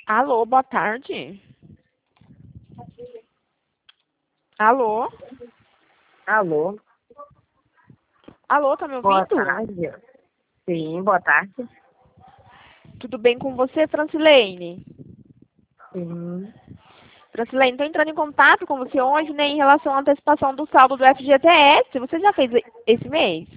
Alô, boa tarde. Alô? Alô, Alô, tá me boa ouvindo? tarde. Sim, boa tarde. Tudo bem com você, Francilene? Sim. Francilene, tô entrando em contato com você hoje, né, em relação à antecipação do saldo do FGTS. Você já fez esse mês?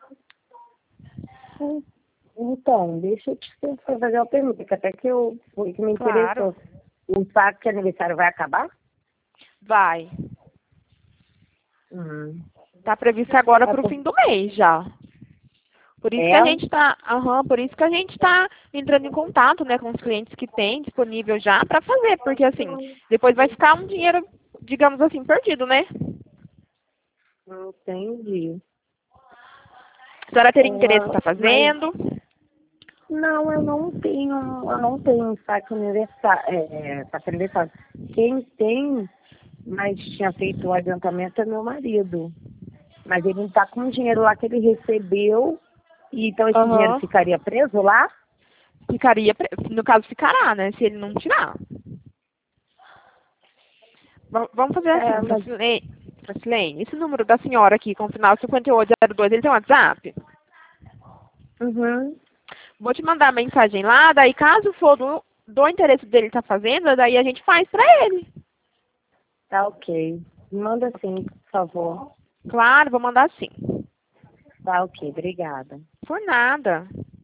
Então, deixa eu te fazer uma pergunta, que até que foi que me Claro. interessou. O saco de aniversário vai acabar? Vai. Hum. Tá previsto agora É, para o fim do mês já. Por isso que é? a gente tá, por isso que a gente tá entrando em contato, né, com os clientes que tem disponível já para fazer, porque assim, depois vai ficar um dinheiro, digamos assim, perdido, né? Entendi. A senhora teria interesse em É, estar mas fazendo? não, eu não tenho saco aniversário. Quem tem, mas tinha feito o adiantamento é meu marido. Mas ele não está com o dinheiro lá que ele recebeu. E então esse dinheiro Aham. ficaria preso lá? Ficaria, no caso ficará, né, se ele não tirar. Vamos fazer assim, É, mas Francilene, esse número da senhora aqui, com o final 5802, ele tem WhatsApp? uhum, Vou te mandar a mensagem lá, daí caso for do interesse dele estar fazendo, daí a gente faz pra ele. tá ok. Manda sim, por favor. Claro, vou mandar sim. Tá ok, obrigada. Por nada.